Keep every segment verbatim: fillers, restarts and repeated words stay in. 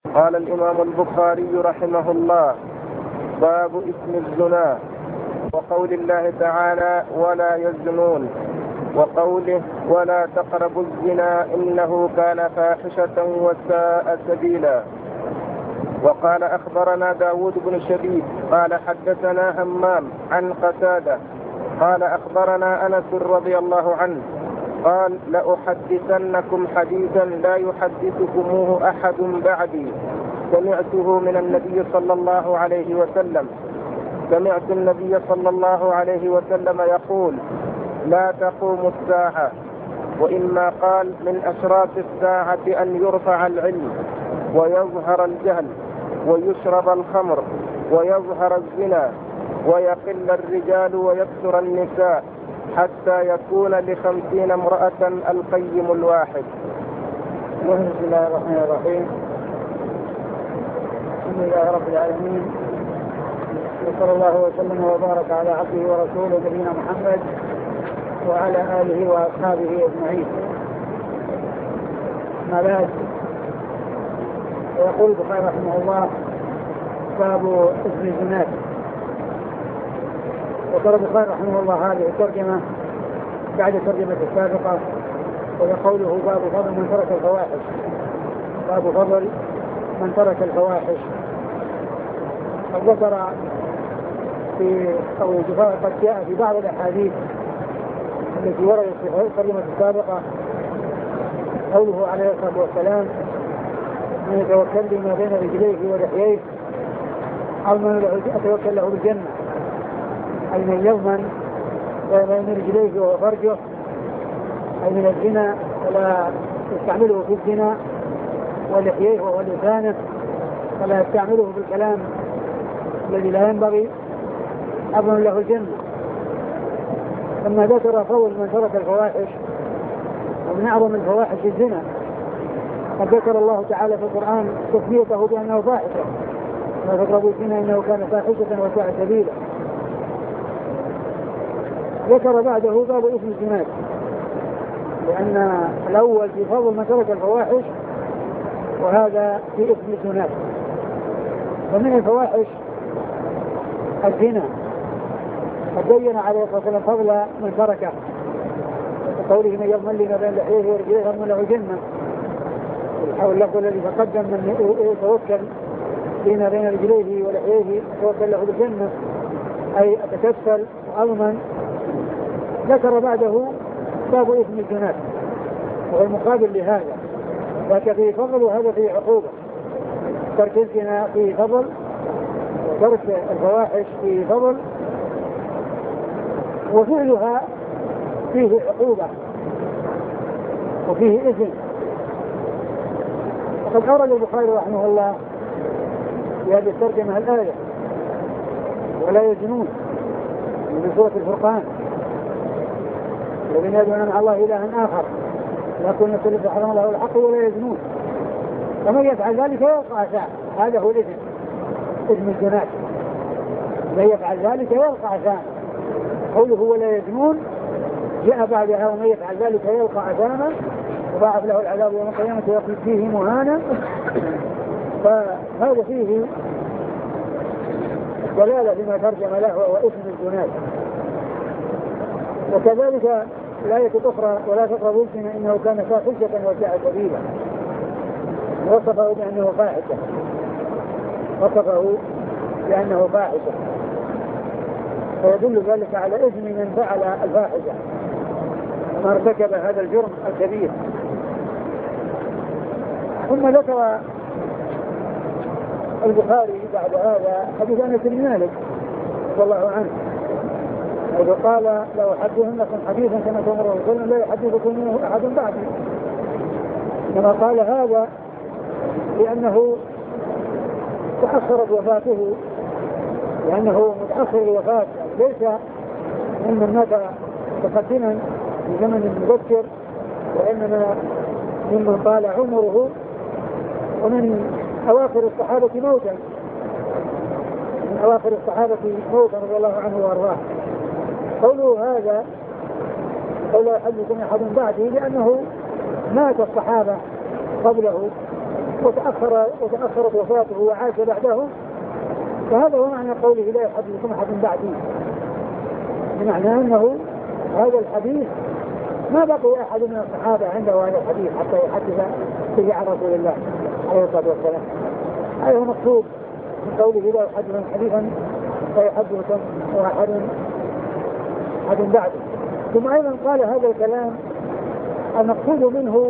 قال الإمام البخاري رحمه الله: باب اسم الزنا، وقول الله تعالى: ولا يزنون، وقوله: ولا تقربوا الزنا إنه كان فاحشة وساء سبيلا. وقال: أخبرنا داود بن شبيب قال حدثنا همام عن قتادة قال أخبرنا أنس رضي الله عنه قال: لأحدثنكم حديثا لا يحدثكموه أحد بعدي سمعته من النبي صلى الله عليه وسلم. سمعت النبي صلى الله عليه وسلم يقول: لا تقوم الساعة، وإما قال: من أشراط الساعة أن يرفع العلم ويظهر الجهل ويشرب الخمر ويظهر الزنا ويقل الرجال ويكثر النساء حتى يكون لخمسين امرأة القيم الواحد. بسم الله الرحمن الرحيم. الحمد لله رب العالمين، وصلى الله وسلم وبارك على عبده ورسوله نبينا محمد وعلى آله وأصحابه أجمعين. ما بعد، يقول البخاري رحمه الله: باب اسم الزنا. وقال البخاري رحمه الله هذه الترجمة بعد الترجمة السابقة، ويقوله: باب فضل من ترك الفواحش. باب فضل من ترك الفواحش. قد ذكر في أو قد جاء في بعض الأحاديث التي وردت في الترجمة السابقة قوله عليه الصلاة والسلام: من يتوكل لما بين رجليه ولحييه أو من يتوكل له بالجنة، أي من يضمن بين رجليه وهو فرجه، أي من الزنا ولا يستعمله في الزنا، ولحييه وهو لسانه ولا يستعمله بالكلام الذي لا ينبغي، أضمن له الجنة. لما ذكر فضل من ترك الفواحش، ومن أعظم الفواحش الزنا، قد ذكر الله تعالى في القرآن تسميته بأنه فاحشة: لا تقربوا الزنا إنه كان فاحشة وساء سبيلا. ذكر بعده باب اسم الزنا، لأن الأول في فضل من ترك الفواحش، وهذا في اسم الزنا. ومن الفواحش الزنا، قد بين عليه الصلاة والسلام فضل من تركه وقوله: من يضمن لي ما بين لحيه ورجليه يضمن له الجنة. الحول اللفظ الذي تقدم من يتوكل بين بين رجليه ولحيه يتوكل له بالجنة، أي أتكفل وأضمن. ذكر بعده باب اسم الزنا، وهو المقابل لهذا، ذاك فيه فضل وهذا فيه عقوبة. ترك الزنا فيه فضل، وترك الفواحش فيه فضل، وفعلها فيه عقوبة وفيه إثم. وقد أورد البخاري رحمه الله في هذه الترجمة الآية: ولا يزنون، من سورة الفرقان: الذين يدعون مع الله إلها آخر لا يكون يختلف حرم الله الحق ولا يزنون ومن يفعل ذلك يلقى أثاما. هذا هو الإثم، إثم الزنا. من يفعل ذلك يلقى أثاما. قوله ولا يزنون جاء بعدها: ومن يفعل ذلك يلقى أثاما وضاعف له العذاب يوم القيامة ويخلد فيه مهانا. فهذا فيه دلالة لما ترجم له وهو اسم الزنا. وكذلك الآية الأخرى: ولا تقربوا الزنا إنه كان فاحشة وساء سبيلا، وصفه بأنه فاحشة، وصفه بأنه فاحشة، فيدل ذلك على إثم من فعل الفاحشة وما ارتكب هذا الجرم الكبير. ثم ذكر البخاري بعد هذا حديث أنس بن مالك رضي الله عنه، حيث قال: لو أحدثنكم حديثا كما تمر وسلم لا يحدثكم أحد بعدي. إنما قال هذا لأنه تأخرت وفاته، لأنه متأخر الوفاة، ليس ممن مات متقدما في زمن مبكر، وإنما ممن طال عمره ومن أواخر الصحابة موتا من أواخر الصحابة موتا رضي الله عنه وأرضاه. قوله هذا قوله يحدثكم أحد بعده لأنه مات الصحابة قبله وتأخر وتأخرت وفاته وعاش بعده، فهذا هو معنى قوله لا يحدثكم أحد بعدي، بمعنى أنه هذا الحديث ما بقي أحد من الصحابة عنده هذا الحديث حتى يحدث به عن رسول الله عليه الصلاة والسلام. هذا هو مقصود من قوله لا يحدثكم حديثا فيحدثكم أحد أحد بعده. ثم أيضا قال هذا الكلام المقصود منه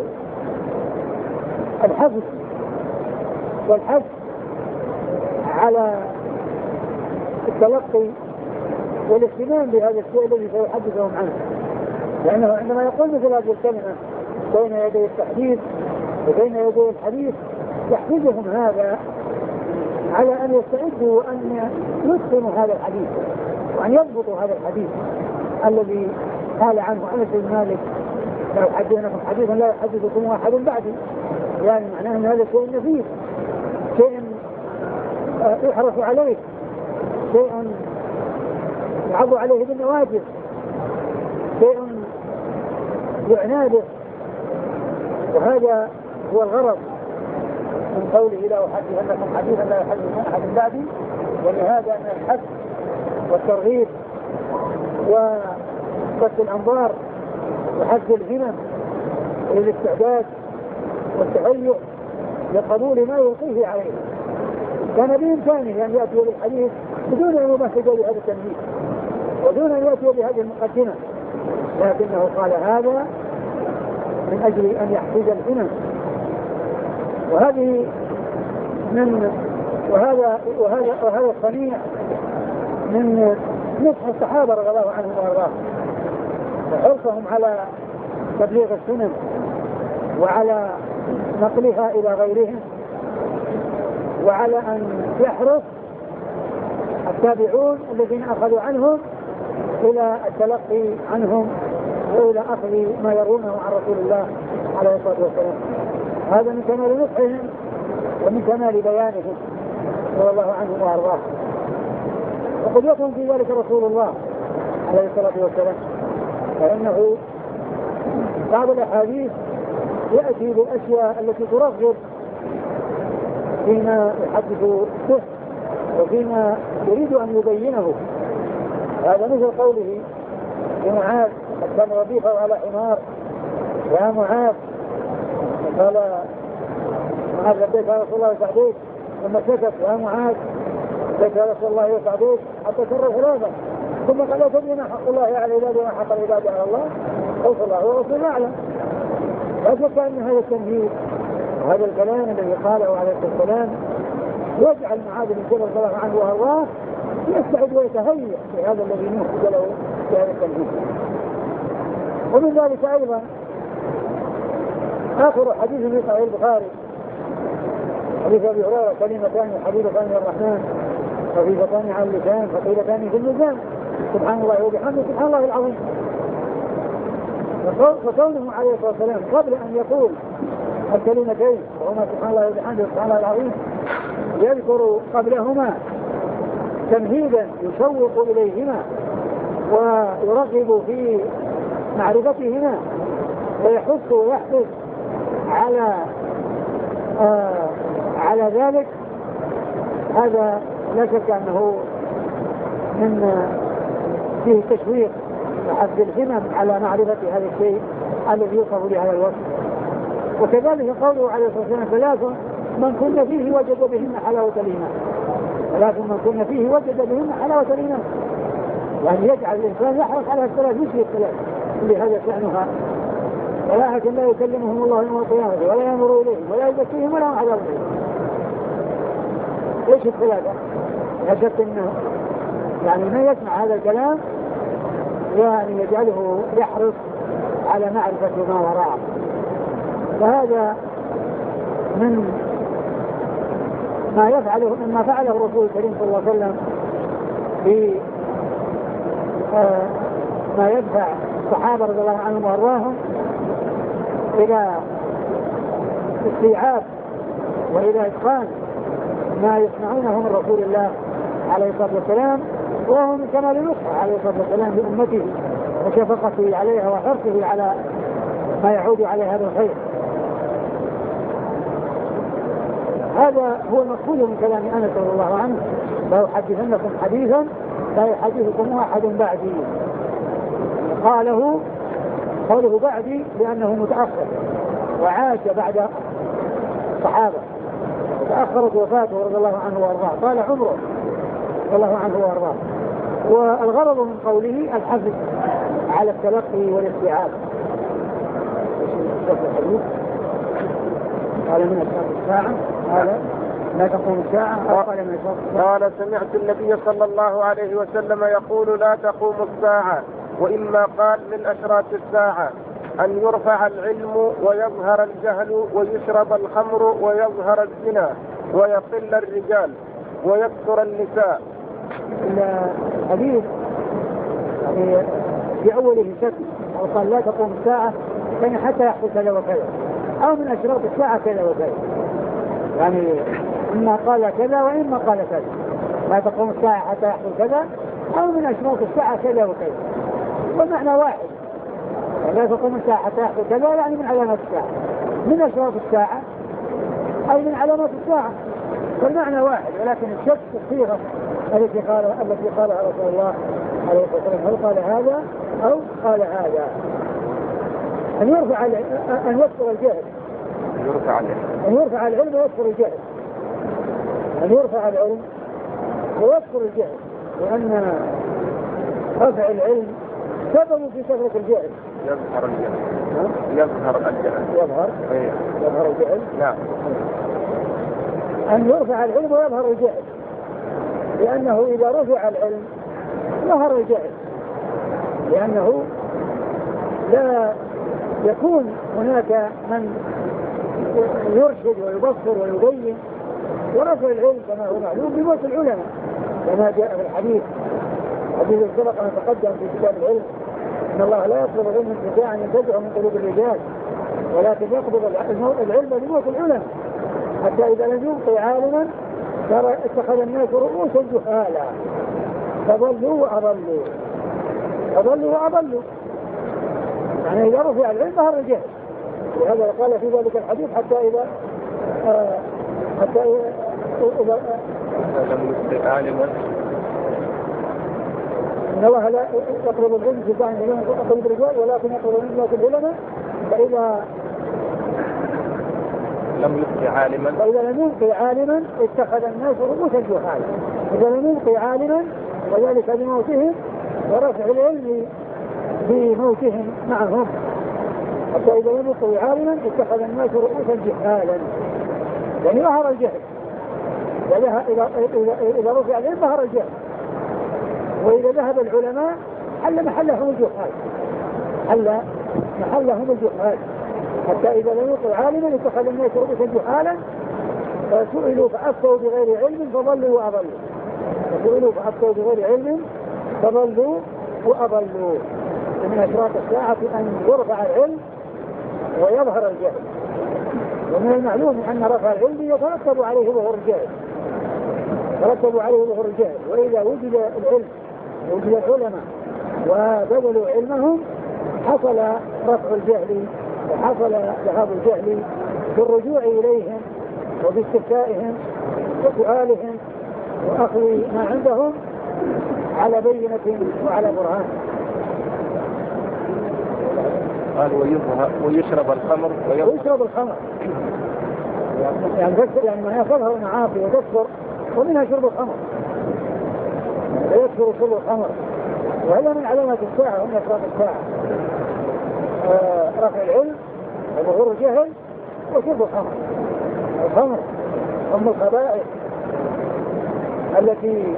الحث والحث على التلقي والاهتمام بهذا الشيء الذي سيحدثهم عنه، لأنه عندما يقول مثل هذه الكلمة بين يدي التحديث وبين يدي الحديث يحفزهم هذا على أن يستعدوا وأن يتقنوا هذا الحديث وأن يضبطوا هذا الحديث الذي قال عنه أنس بن مالك لو حدثناكم حديثا لا يحدثكم أحد بعدي، يعني معناه أن هذا شيء نفيس، شيء يحرص عليه، شيء يعض عليه بالنواجذ، شيء يعنى به. وهذا هو الغرض من قوله لا أحدثنكم حديثا لا يحدثكم أحد بعدي، ولهذا أن الحث والترغيب وبث الأنظار وحث الهمم والاستعداد والتهيؤ لقبول ما يلقيه عليه كان بإمكانه أن يأتي بالحديث بدون أن يمهد لهذا التمهيد ودون أن يأتي بهذه المقدمة، لكنه قال هذا من أجل أن يحفز الهمم. وهذه من وهذا وهذا وهذا الصنيع من نصح الصحابة رضي الله عنهم وارضاهم وحرصهم على تبليغ السنن وعلى نقلها إلى غيرهم، وعلى أن يحرص التابعون الذين أخذوا عنهم إلى التلقي عنهم وإلى أخذ ما يرونه عن رسول الله عليه الصلاة والسلام. هذا من كمال نصحهم ومن كمال بيانهم رضي الله عنهم وارضاهم، وقد يكون في ذلك رسول الله عليه الصلاة والسلام، فإنه بعض الأحاديث يأتي بالأشياء التي ترغب فيما يحدث به وفيما يريد أن يبينه. هذا مثل قوله لمعاذ قد كان ربيعه على حمار يا معاذ، قال معاذ لبيك يا رسول الله وسعديك، ثم سكت يا معاذ لبيك يا رسول الله وسعديك حتى كرر ثلاثة، ثم قال تدري ما حق الله على العباد وما حق العباد على الله، قلت الله ورسول أعلم. لا شك أن هذا التمهيد وهذا الكلام الذي قاله عليه الصلاة والسلام يجعل معاذ بن جبل رضي الله عنه وارضاه يستعد ويتهيأ لهذا الذي نوحد له في هذا التمهيد. ومن ذلك أيضا آخر حديث في صحيح البخاري حديث أبي هريرة كلمتان حبيبتان الرحمن خفيفتان على اللسان ثقيلتان في الميزان سبحان الله وبحمده سبحان الله العظيم. فكونه عليه الصلاة والسلام قبل أن يقول الكلمتين وهما سبحان الله وبحمده سبحان الله العظيم يذكر قبلهما تمهيدا يشوق إليهما ويرغب في معرفتهما ويحث ويحث على آه على ذلك. هذا لا شك أنه من فيه تشويق وحث الهمم على معرفة هذا الشيء الذي يوصف بهذا الوصف. وكذلك قوله عليه الصلاة والسلام ثلاث من كن فيه وجد بهن حلاوة الإيمان، ثلاث من كن فيه وجد بهن حلاوة الإيمان، يعني يجعل الإنسان يحرص على الثلاث مش الثلاث اللي هذا شأنها. ثلاثة لا يكلمهم الله يوم القيامة ولا ينظر إليهم ولا يزكيهم ولا هم عذاب إليهم. ايش الثلاثة؟ لا شك انه يعني من يسمع هذا الكلام يعني يجعله يحرص على معرفة ما وراءه. فهذا من ما يفعله مما فعله الرسول الكريم صلى الله عليه وسلم في آه ما يدفع الصحابة رضي الله عنهم وارضاهم إلى استيعاب وإلى إتقان ما يسمعونه من رسول الله عليه الصلاة والسلام، وهو من كمال نصحه عليه الصلاة والسلام لأمته وشفقته عليها وحرصه على ما يعود على هذا الخير. هذا هو المقصود من كلام أنس رضي الله عنه: لا أحدثنكم حديثا لا يحدثكم أحد بعدي. قاله قوله بعدي لأنه متأخر وعاش بعد الصحابة، تأخرت وفاته رضي الله عنه وأرضاه، طال عمره رضي الله عنه وأرضاه. والغرض من قوله الحث على التلقي والاستيعاب. قال من أشراط الساعة قال لا تقوم الساعة. قال من أشراط الساعة قال سمعت النبي صلى الله عليه وسلم يقول لا تقوم الساعة، وإما قال من أشراط الساعة أن يرفع العلم ويظهر الجهل ويشرب الخمر ويظهر الزنا ويقل الرجال ويكثر النساء. الحديث يعني في أوله شك، أو قال لا تقوم الساعة يعني حتى يحصل كذا وكذا، أو من أشراط الساعة كذا وكذا، يعني إما قال كذا وإما قال كذا، لا تقوم الساعة حتى يحصل كذا، أو من أشراط الساعة كذا وكذا، والمعنى واحد. يعني لا تقوم الساعة حتى يحصل كذا يعني من علامات الساعة، من أشراط الساعة أي من علامات الساعة، والمعنى واحد. ولكن الشك في الصيغة التي قالها التي قالها رسول الله عليه الصلاة والسلام، هل قال هذا أو قال هذا. أن يرفع أن يذكر الجهل، يرفع العلم أن يرفع العلم ويذكر الجهل، أن يرفع العلم ويذكر الجهل، لأن رفع العلم سبب في كثرة الجهل. يظهر الجهل يظهر الجهل يظهر يظهر الجهل. نعم. أن يرفع العلم ويظهر الجهل، لأنه إذا رفع العلم ظهر الجهل، لأنه لا يكون هناك من يرشد ويبصر ويبين. ورفع العلم كما هو معلوم بموت العلماء، كما جاء في الحديث حديث سبق أن تقدم في كتاب العلم: إن الله لا يطلب العلم انتزاعا ينتزعه من قلوب الرجال، ولكن يقبض العلم بموت العلماء، حتى إذا لم يبقي عالما ترى اتخذ الناس رؤوسا جهالا فضلوا وأضلوا فضلوا وأضلوا. يعني إذا رفع العلم ظهر الجهل، وهذا قال في ذلك الحديث: حتى إذا آه حتى إذا لم يبقي عالما إن الله لا يقبض العلم في بعض قلوب الرجال ولكن يقبض العلم في العلماء، فإذا لم يبقي عالما فإذا لم يبقي عالما اتخذ الناس رؤوسا جهالا. إذا لم يبقي عالما وذلك بموتهم ورفع العلم بموتهم معهم، حتى إذا لم يبقي عالما اتخذ الناس رؤوسا جهالا، يعني ظهر الجهل. إذا إذا رفع العلم ظهر الجهل، وإذا ذهب العلماء حل محلهم الجهال، حل محلهم الجهال، حتى إذا لم يقل عالما اتخذ الناس رؤوسا جهالا فسئلوا فأفتوا بغير علم فضلوا وأضلوا فسئلوا فأفتوا بغير علم فضلوا وأضلوا. ومن أشراط الساعة أن يرفع العلم ويظهر الجهل، ومن المعلوم أن رفع العلم يترتب عليه ظهور الجهل يترتب عليه ظهور الجهل. وإذا وجد العلم وجد العلماء وبذلوا علمهم حصل رفع الجهل وحصل ذهاب الجهل بالرجوع إليهم وباستفتائهم وسؤالهم وأخذ ما عندهم على بينة وعلى برهان. قال ويظهر ويشرب الخمر ويشرب الخمر يعني تكثر، يعني ما يصلها المعاصي وتكثر، ومنها شرب الخمر ويكثر شرب الخمر، وهذا من علامات الساعة ومن أشراط الساعة: آه رفع العلم وظهور الجهل وشرب الخمر. الخمر أم الخبائث التي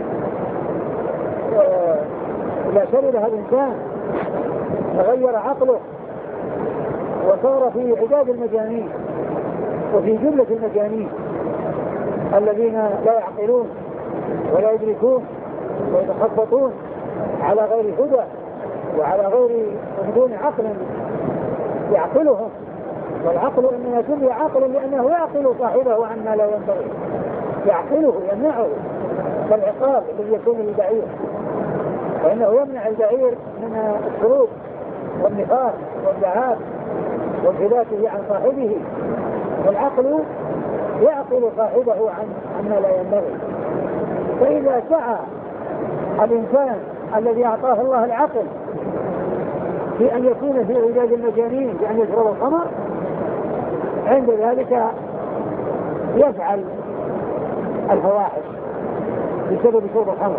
آه إذا شربها الإنسان تغير عقله وصار في عداد المجانين وفي جملة المجانين الذين لا يعقلون ولا يدركون ويتخبطون على غير هدى وعلى غير بدون عقل يعقلهم. والعقل إنما سمي عقل لأنه يعقل صاحبه عما لا ينبغي، يعقله يمنعه كالعقاب الذي يكون للبعير، فإنه يمنع البعير من الشرود والنفاق والدعاء وانفلاته عن صاحبه. والعقل يعقل صاحبه عن عما لا ينبغي. فإذا سعى الإنسان الذي أعطاه الله العقل في أن يكون في عداد المجانين بأن يشرب الخمر، عند ذلك يفعل الفواحش بسبب شرب الخمر.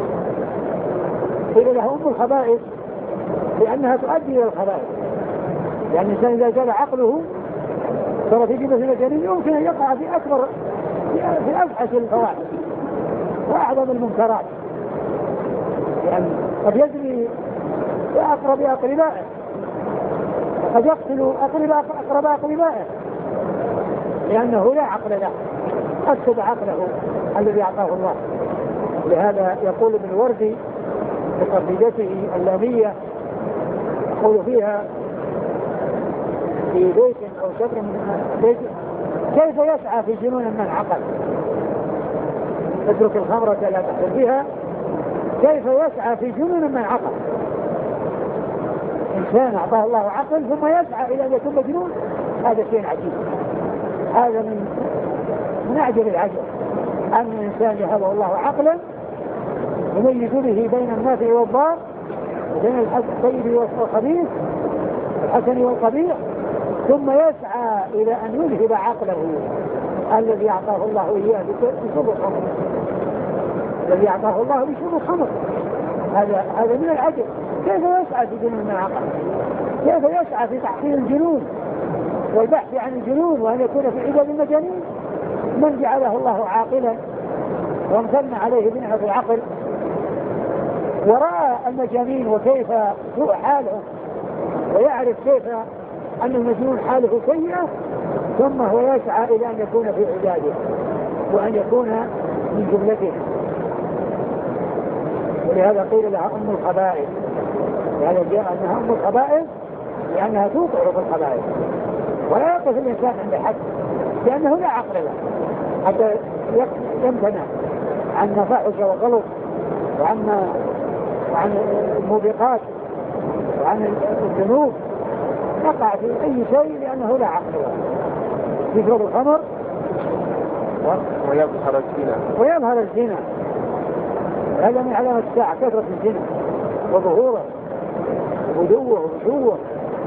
قيل له أم الخبائث لأنها تؤدي إلى الخبائث، يعني الإنسان إذا زال عقله صار في جبهة المجانين يمكن أن يقع في أكبر في أفحش الفواحش وأعظم المنكرات، يعني قد يجري بأقرب أقربائه وقد يقتل أقرب أقربائه لأنه لا عقل له، أفسد عقله الذي أعطاه الله. لهذا يقول ابن الوردي في قصيدته اللامية يقول فيها في بيت أو شبر من بيت: كيف يسعى في جنون من عقل، اترك الخمرة لا تحصل بها، كيف يسعى في جنون من عقل. إنسان أعطاه الله عقل ثم يسعى إلى أن يكون مجنون، هذا شيء عجيب. هذا من من أعجب العجب أن الإنسان يهبه الله عقلا يميز به بين النافع والضار وبين الطيب والخبيث الحسن والقبيح، ثم يسعى إلى أن يذهب عقله الذي أعطاه الله إياه بشرب الخمر، الذي أعطاه الله بشرب الخمر. هذا هذا من العجب. كيف يسعى في جنون من عقل؟ كيف يسعى في تحصيل الجنون والبحث عن الجنون وأن يكون في عباد المجانين؟ من جعله الله عاقلا وامتن عليه بنعمة العقل ورأى المجانين وكيف سوء حالهم ويعرف كيف أن المجنون حاله سيئة، ثم هو يسعى إلى أن يكون في عباده وأن يكون من جملته. ولهذا قيل لها أم الخبائث، لهذا جاء أنها أم الخبائث لأنها توقع في الخبائث، ولا يقف الإنسان عند حد لأنه لا عقل له حتى يمتنع عن فاحش وغلط وعن وعن الموبقات وعن الذنوب، يقع في أي شيء لأنه لا عقل له. يشرب الخمر ويظهر الزنا ويظهر الزنا هذا من علامة الساعة، كثرة الزنا وظهوره وغدوه وبشوه،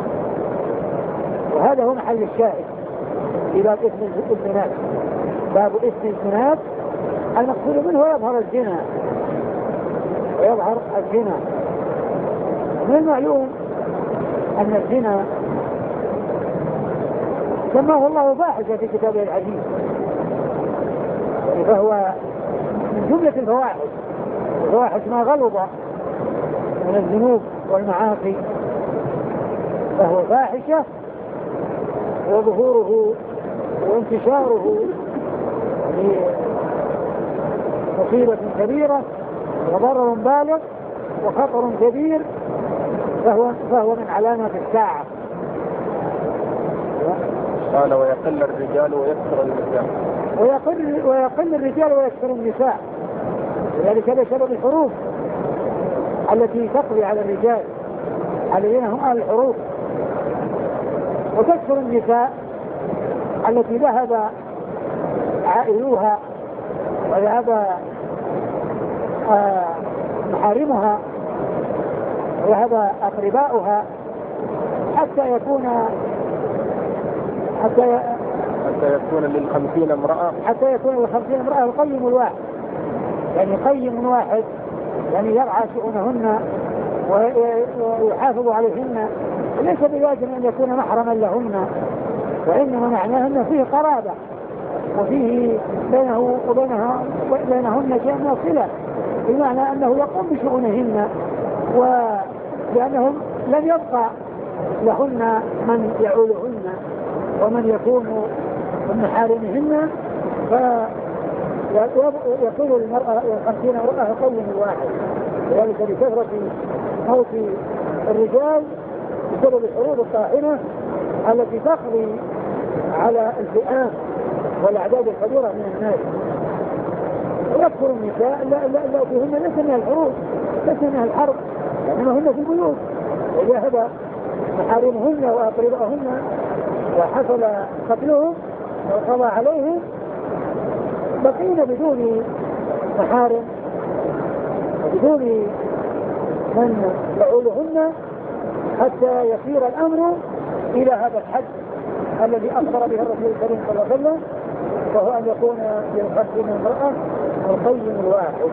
وهذا هو محل الشاهد في باب اسم الزنات. باب اسم الزنات المقصود منه يظهر الزنا ويظهر الزنا. من المعلوم أن الزنا سماه الله فاحشة في كتابه العزيز، فهو من جملة الفواحش. الفواحش ما غلظ من الذنوب والمعاصي فهو فاحشة، وظهوره وانتشاره مصيبة كبيرة وضرر بالغ وخطر كبير، فهو, فهو من علامات الساعة. قال ويقل الرجال ويكثر النساء، ويقل, ويقل الرجال ويكثر النساء، ذلك هذا سبب الحروب التي تقضي على الرجال الذين هم أهل الحروب، وتكثر النساء التي ذهب عائلوها وذهب محارمها وذهب أقرباؤها حتى يكون حتى حتى يكون للخمسين امرأة حتى يكون للخمسين امرأة القيم الواحد، يعني قيم واحد يعني يرعى شؤونهن ويحافظ عليهن، ليس بواجب أن يكون محرما لهن، وإنما معناه أنه فيه قرابة وفيه بينه وبينها بينهن شيء من الصلة، بمعنى أنه يقوم بشؤونهن، ولأنهم لم يبقى لهن من يعولهن ومن يكون من محارمهن، فيكون المرأة والخمسين امرأة قوم واحد، وذلك بكثرة موت الرجال بسبب الحروب الطاحنة التي تقضي على الفئام والأعداد الكبيرة من الناس. ويكثر النساء التي هن ليس من الحروب ليس من الحرب، لأنهن هن في البيوت، وذهب محارمهن وأقربائهن وحصل قتلهم وقضى عليهم، بقينا بدون محارم وبدون من يعولهن حتى يصير الأمر إلى هذا الحد الذي أخبر به الرسول الكريم صلى الله عليه وسلم، وهو أن يكون للخلف من المرأة القيم الواحد.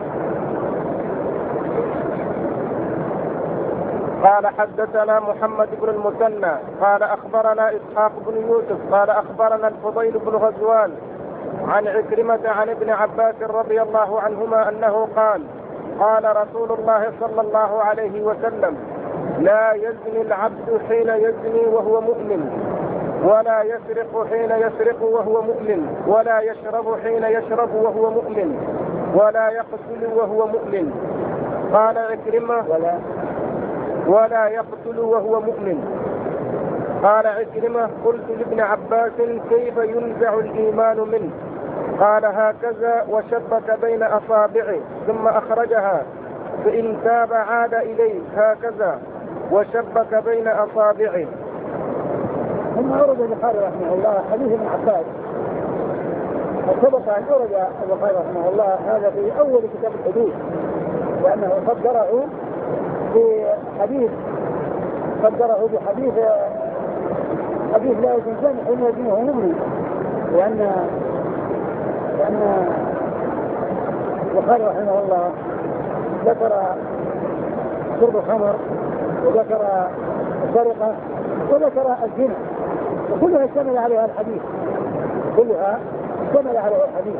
قال حدثنا محمد بن المثنى قال أخبرنا إسحاق بن يوسف قال أخبرنا الفضيل بن غزوان عن عكرمة عن ابن عباس رضي الله عنهما أنه قال قال رسول الله صلى الله عليه وسلم لا يزني العبد حين يزني وهو مؤمن، ولا يسرق حين يسرق وهو مؤمن، ولا يشرب حين يشرب وهو مؤمن، ولا يقتل وهو مؤمن. قال عكرمة ولا ولا يقتل وهو مؤمن. قال عكرمة قلت لابن عباس كيف ينزع الإيمان منه؟ قال هكذا وشبك بين أصابعه ثم أخرجها فإن تاب عاد إليه هكذا وشبك بين أصابعه. ثم أورد البخاري رحمه الله حديث ابن عباس، وسبق أن أورد البخاري رحمه الله هذا في أول كتاب الحدود، وأنه صدره بحديث صدره بحديث حديث لا يزني حين يزني وهو مؤمن، لأن لأن البخاري رحمه الله ذكر شرب الخمر وذكر السرقة وذكر الزنا، وكلها اشتمل عليها الحديث كلها اشتمل عليها الحديث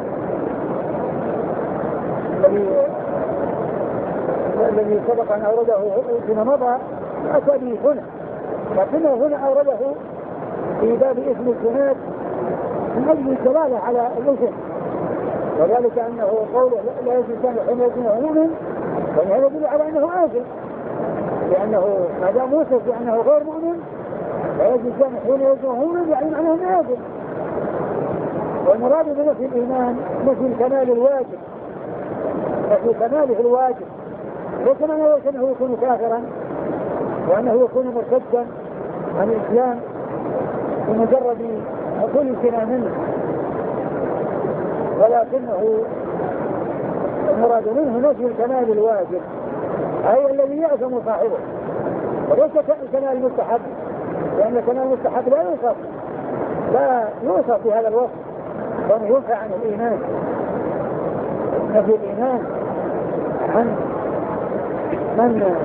الذي الذي سبق أن أورده فيما مضى أتى به هنا، لكنه هنا أورده في باب اسم الزناد من أجل الدلالة على الإثم، وذلك أنه قوله لا يزني الإنسان حين يزني وهو مؤمن، وهذا يدل على أنه آثم، لأنه ما دام يوصف بأنه غير مؤمن لا يزني الإنسان حين يزني وهو مؤمن، يعني معناه أنه آثم. والمراد بنفي الإيمان نفي الكمال الواجب، نفي كماله الواجب، ليس معناه أنه يكون كافرا وأنه يكون مرتدا عن الإسلام بمجرد حصول الكلام منه، ولكنه المراد منه نفي الكمال الواجب أي الذي يأثم صاحبه، وليس الكمال المستحب، لأن الكمال المستحب لا يوصف لا يوصف بهذا الوصف، وأنه ينفع عن الإيمان. نفي الإيمان عن من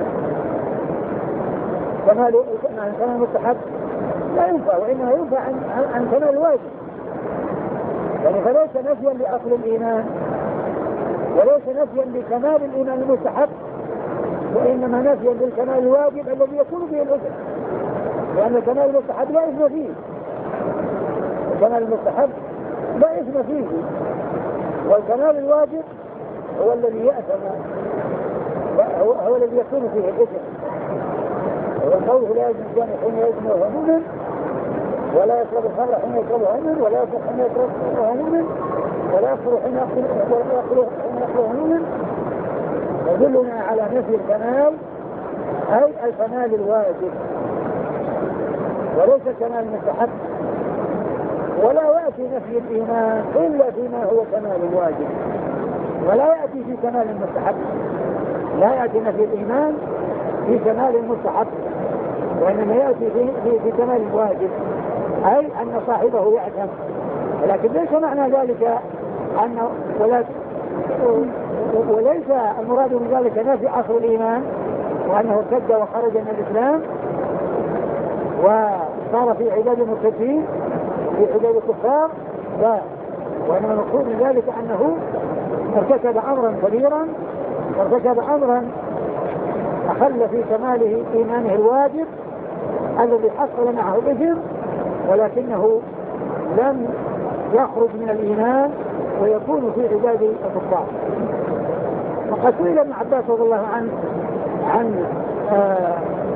كمال عن كمال المستحب لا ينفع، وإنما ينفع عن, عن كمال الواجب، يعني فليس نفيا لأصل الإيمان وليس نفيا لكمال الإيمان المستحب، وإنما نفيا للكمال الواجب الذي يكون به الإثم، لأن الكمال المستحب لا إثم فيه، الكمال المستحب لا إثم فيه، والكمال الواجب هو الذي يأثم، هو, هو الذي يكون فيه الإثم. والقول لا يزني الإنسان حين يزني وهو مؤمن، ولا يشرب الخمر حين يشربه مؤمن، ولا يسرق حين يسرق وهو مؤمن، ولا يقتل حين يقتله مؤمن، يدلنا على نفي الكمال أي الكمال الواجب وليس كمال المستحب. ولا يأتي نفي الإيمان إلا فيما هو كمال واجب، ولا يأتي في كمال المستحب، لا يأتي نفي الإيمان في كمال المستحب، وإنما يأتي في, في, في كمال الواجب أي أن صاحبه يعتم، ولكن ليس معنى ذلك أن وليس المراد من ذلك نفي أصل الإيمان وأنه ارتد وخرج من الإسلام وصار في عداد المرتدين في عداد الكفار، لا، وإنما المقصود من ذلك أنه ارتكب أمرا كبيرا وارتكب أمرا أخل في كماله إيمانه الواجب الذي حصل معه الإثم، ولكنه لم يخرج من الإيمان ويكون في عداد الكفار. وقد سئل ابن عباس رضي الله عنه عن آه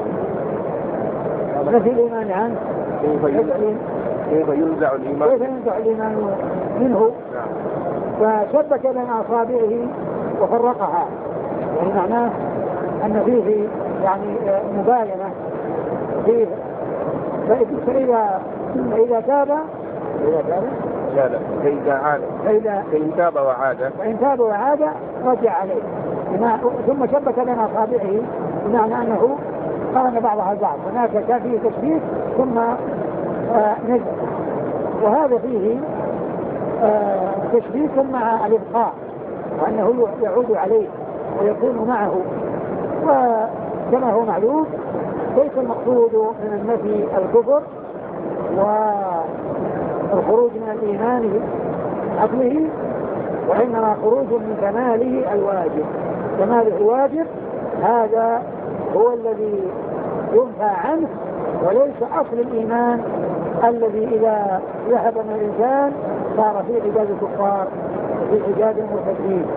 نفي الإيمان عنه كيف ينزع الإيمان كيف ينزع الإيمان منه، فشبك بين أصابعه وفرقها، يعني معناه أن فيه يعني مباينة فيه، فإذا فإذا تاب إذا تاب لا لا فإذا عاد فإذا فإن تاب وعاد فإن تاب وعاد رجع عليه ثم شبك بين أصابعه بمعنى أنه قارن بعضها البعض. هناك كان فيه تشبيك ثم آه نزل، وهذا فيه آه تشبيك مع الإبقاء وأنه يعود عليه ويكون معه. وكما هو معلوم ليس المقصود من النفي الكفر والخروج من الإيمان عقله، وإنما خروج من كماله الواجب. كماله الواجب هذا هو الذي ينفى عنه، وليس أصل الإيمان الذي إذا ذهب من الإنسان صار في عباد الكفار وفي عباد المرتدين.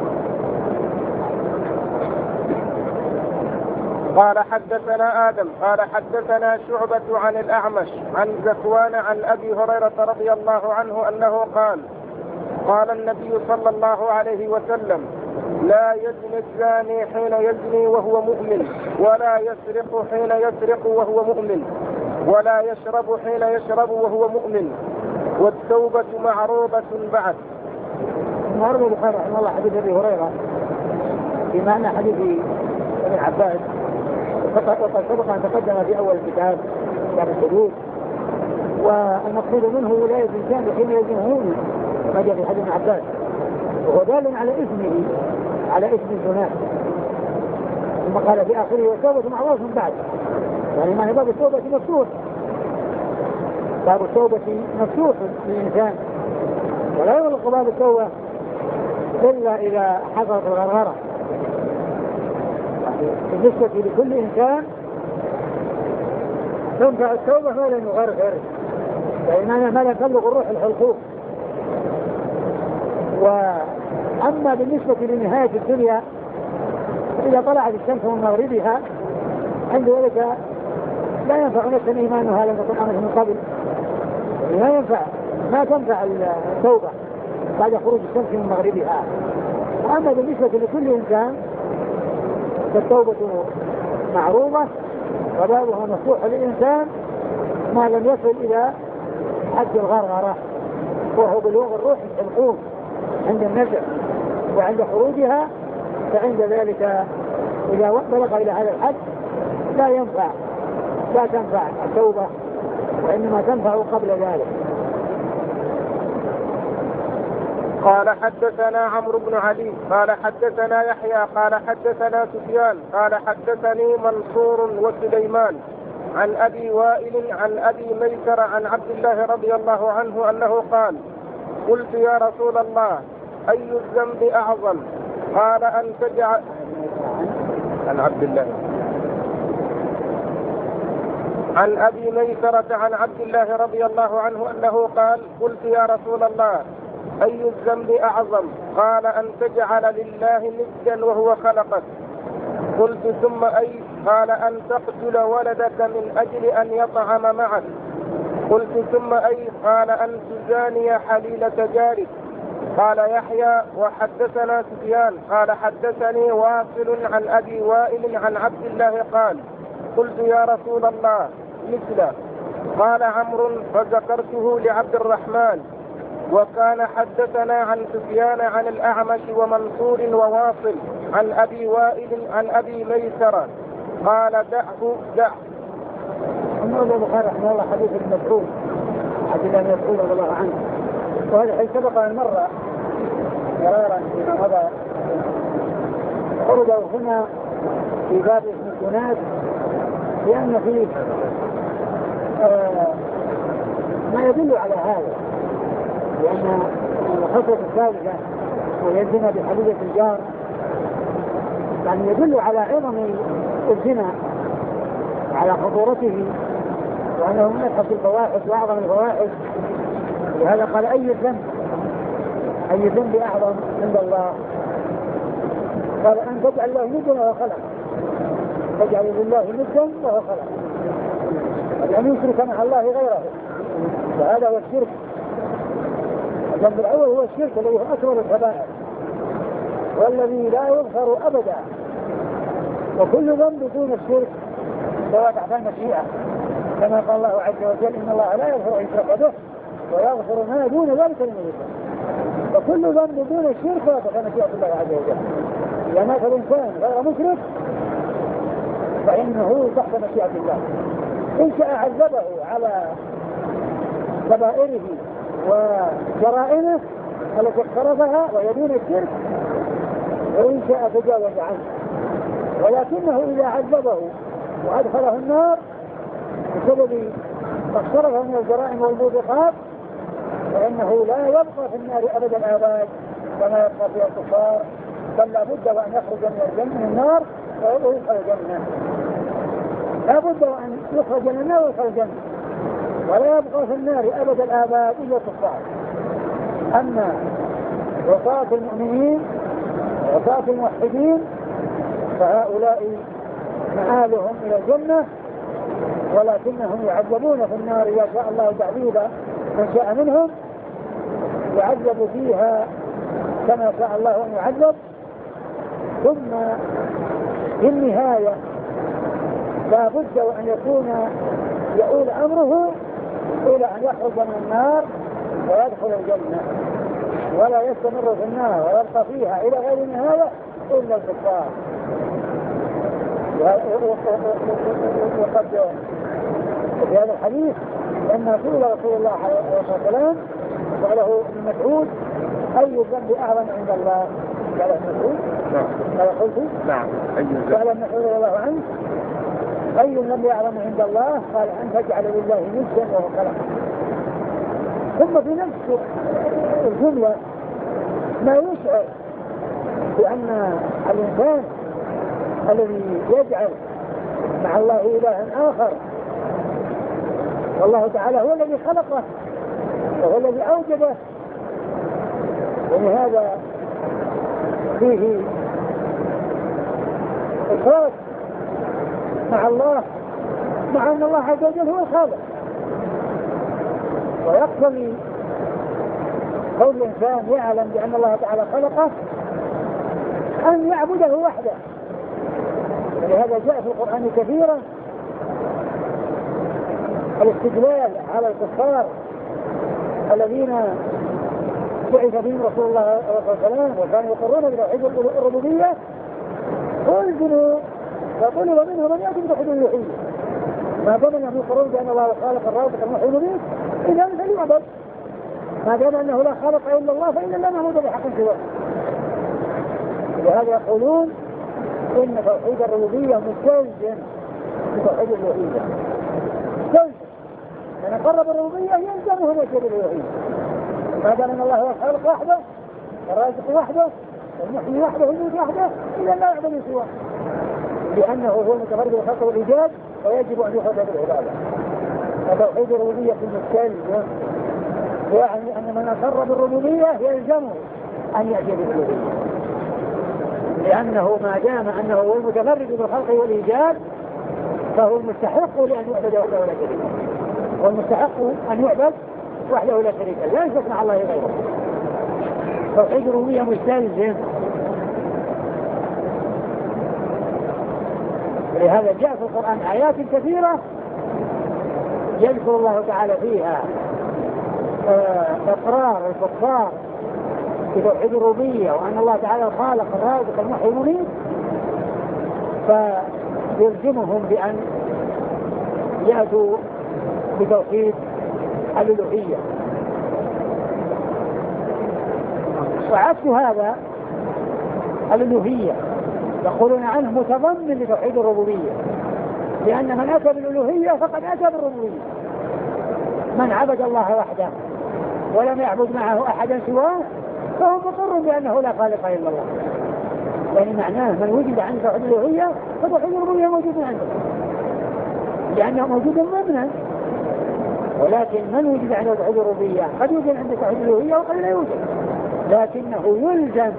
قال حدثنا آدم قال حدثنا شعبة عن الأعمش عن زكوان عن أبي هريرة رضي الله عنه أنه قال قال النبي صلى الله عليه وسلم: لا يزني الزاني حين يزني وهو مؤمن، ولا يسرق حين يسرق وهو مؤمن، ولا يشرب حين يشرب وهو مؤمن، والتوبة معروضة بعد. ورد البخاري رحمه الله حديث أبي هريرة في معنى حديث ابن عباس، وقد سبق أن تقدم في أول الكتاب كتاب الحدود. والمقصود منه ولاية الإنسان حين يزنه ما جاء في حديث ابن عباس، وهو دال على اسمه على اسم الزنا. ثم قال في آخره: والتوبة معروضة بعد، يعني ما باب التوبة مفتوح، باب التوبة مفتوح للإنسان، ولا يغلق باب التوبة إلا إذا حصلت الغرغرة. بالنسبة لكل إنسان تنفع التوبة ما لم يغرغر، فإنما ما لم تبلغ الروح الحلقوم. وأما بالنسبة لنهاية الدنيا إذا طلعت الشمس من مغربها عند ذلك لا ينفع نفسا إيمانها لم تكن آمنت من قبل، لا ينفع، ما تنفع التوبة بعد خروج الشمس من مغربها. وأما بالنسبة لكل إنسان فالتوبة معروضة وبابها مفتوح للإنسان ما لم يصل إلى حد الغرغرة، وهو بلوغ الروح الحلقوم عند النزع، وعند خروجها فعند ذلك إذا بلغ إلى هذا الحد لا ينفع لا تنفع التوبة، وإنما تنفع قبل ذلك. قال حدثنا عمرو بن علي قال حدثنا يحيى قال حدثنا سفيان قال حدثني منصور وسليمان عن أبي وائل عن أبي ميسر عن عبد الله رضي الله عنه أنه قال: قلت يا رسول الله أي الذنب أعظم؟ قال أن تجعل عن عبد الله عن أبي ميسرة عن عبد الله رضي الله عنه أنه قال: قلت يا رسول الله أي الذنب أعظم؟ قال أن تجعل لله ندا وهو خلقك. قلت ثم أي؟ قال أن تقتل ولدك من أجل أن يطعم معك. قلت ثم أي؟ قال أن تزاني حليلة جارك. قال يحيى: وحدثنا سفيان قال حدثني واصل عن أبي وائل عن عبد الله قال: قلت يا رسول الله مثله. قال عمرو: فذكرته لعبد الرحمن. وكان حدثنا عن سفيان عن الأعمش ومنصور وواصل عن أبي وائل عن أبي ميسرة قال: دعه دعه. أما البخاري رحمه الله حديث ابن مسعود عبد الله بن مسعود رضي الله عنه، وهذا حيث سبق أن مر مرارا في هذا، عرض هنا في باب اسم الزناد لأن فيه آه ما يدل على هذا، لأن الخطوة الثالثة ويزن بحلية الجار يعني يدل على عظم الزنا وعلى خطورته، وأنه من أبحث الفواحش وأعظم الفواحش. لهذا قال: أي الذنب أي الذنب أعظم عند الله؟ قال: أن تجعل الله ندا وهو خلق، تجعل لله ندا وهو خلق، يعني يشرك مع الله غيره، وهذا هو الشرك. الذنب الأول هو الشرك الذي هو أكبر الكبائر والذي لا يغفر أبدا، وكل ذنب دون الشرك سواء تحت المشيئة، كما قال الله عز وجل: إن الله لا يغفر أن يشرك به ويغفر ما دون ذلك لمن يشاء. وكل ذنب دون الشرك فهو تحت مشيئة الله عز وجل. إذا مات الإنسان غير مشرك فإنه تحت مشيئة الله. إن شاء عذبه على كبائره وجرائمه التي اقترفها وهي دون الشرك، وإن شاء تجاوز عنه. ولكنه إذا عذبه وأدخله النار بسبب ما اقترفه من الجرائم والموبقات فإنه لا يبقى في النار أبدا الآباد كما يبقى فيها الكفار، بل لا بد وأن يخرج من الجنة من النار ويدخل الجنة. لا بد وأن يخرج من النار ويدخل الجنة، ولا يبقى في النار أبدا الآباد إلا الكفار. أما عصاة المؤمنين وعصاة الموحدين فهؤلاء مآلهم إلى الجنة، ولكنهم يعذبون في النار إذا شاء الله تعذيب من شاء منهم، يعذب فيها كما شاء الله أن يعذب. ثم في النهاية لا بد وأن يكون يؤول أمره إلى أن يخرج من النار ويدخل الجنة، ولا يستمر في النار ويبقى فيها إلى غير نهاية إلا الكفار. وقد في هذا الحديث لما سئل رسول الله عليه الصلاة والسلام وله ابن مسعود أي الذنب أعظم عند الله؟ قال ابن مسعود قال قلت نعم قال ابن مسعود رضي الله عنه أي الذنب أعظم عند الله؟ قال أن تجعل لله ندا وهو خلقه. ثم في نفس الجملة ما يشعر بأن الإنسان الذي يجعل مع الله إلها آخر والله تعالى هو الذي خلقه وهو الذي أوجده، ولهذا فيه إشراك مع الله مع أن الله عز وجل هو الخالق. ويقتضي كون الإنسان يعلم بأن الله تعالى خلقه أن يعبده وحده. ولهذا جاء في القرآن كثيرا الاستدلال على الكفار الذين بعث بهم رسول الله صلى الله عليه وسلم وكانوا يقرون بتوحيد الربوبية، ألزموا وطلب منهم أن يأتوا بتوحيد الألوهية. ما دام أنهم يقرون بأن الله خالق الرازق المحيي المميت إذا فليعبد. ما دام أنه لا خالق إلا الله فإن لا معبود بحق سواه. ولهذا يقولون إن توحيد الربوبية مستلزم بتوحيد الألوهية. مستلزم من قرب الربوبية يلزمه توحيد الألوهية. ما دام أن الله هو الخالق وحده والرازق وحده والمحيي وحده والمميت وحده إذا لا يعبد سواه، لأنه هو المتفرد بالخلق والإيجاد ويجب أن يخرج بالعبادة. فتوحيد الربوبية مستلزم، يعني أن من أقر بالربوبية يلزمه أن يأتي بالألوهية، لأنه ما دام أنه هو المتفرد بالخلق والإيجاد فهو المستحق لأن يعبد وحده ولا شريك له، والمستحق أن يعبد وحده لا شريك له، لا يشرك مع الله غيره. توحيد الربوبية مستلزم. ولهذا جاء في القرآن آيات كثيرة يذكر الله تعالى فيها إقرار الكفار بتوحيد الربوبية وأن الله تعالى الخالق الرازق المحيي المميت، فيلزمهم بأن يأتوا بتوحيد الألوهية. وعكس هذا الألوهية يقولون عنه متضمن لتوحيد الربوبية، لأن من أتى بالألوهية فقد أتى بالربوبية. من عبد الله وحده ولم يعبد معه أحدا سواه فهو مقر بأنه لا خالق إلا الله. يعني معناه من وجد عنده توحيد الألوهية فتوحيد الربوبية موجود عنده لأنه موجود ضمنا. ولكن من وجد عنده توحيد الربوبية قد يوجد عنده توحيد الألوهية وقد لا يوجد، لكنه يلزم